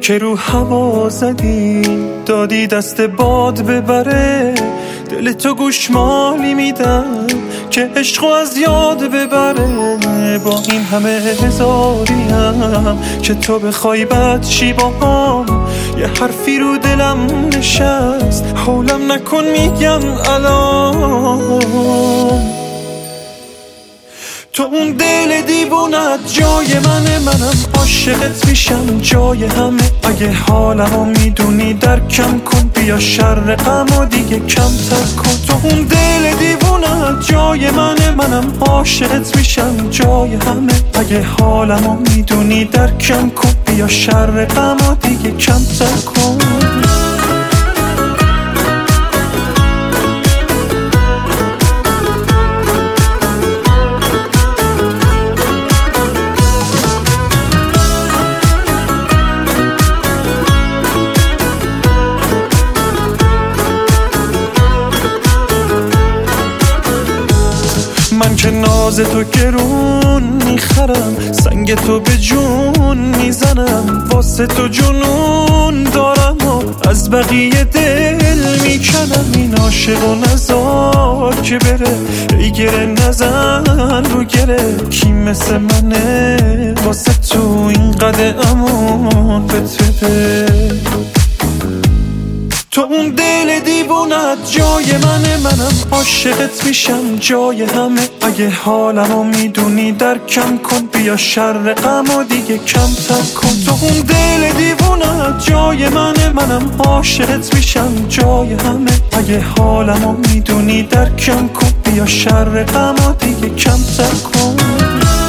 که رو هوا زدی دادی دست باد ببره، دل تو گوشمالی میدم که عشقو از یاد ببره. با این همه هزاریم که تو بخوای بد شی باهام، یه حرفی رو دلم نشست حولم نکن میگم الان. تو اون دل دیوونت جای منم عاشقت میشم جای همه. اگه حالمو میدونی درکم کن، بیا شر غمو دیگه کمتر کن. تو اون دل دیوونت جای منم عاشقت میشم جای همه. اگه حالمو میدونی درکم کن، بیا شر غمو دیگه کمتر کن. من که ناز تو گرون میخرم، سنگ تو به جون میزنم، واسه تو جنون دارم و از بقیه دل میکنم. این عاشق و نزار که بره، ای گره نزن رو گره. کی مثل منه واسه تو اینقدر امان بده. تو اون دل دیوونت جای منم عاشقت میشم جای همه. اگه حالمو میدونی درکم کن، بیا شر غمو دیگه کمتر کن. تو اون دل دیوونت جای منم عاشقت میشم جای همه. اگه حالمو میدونی درکم کن، بیا شر غمو دیگه کمتر کن.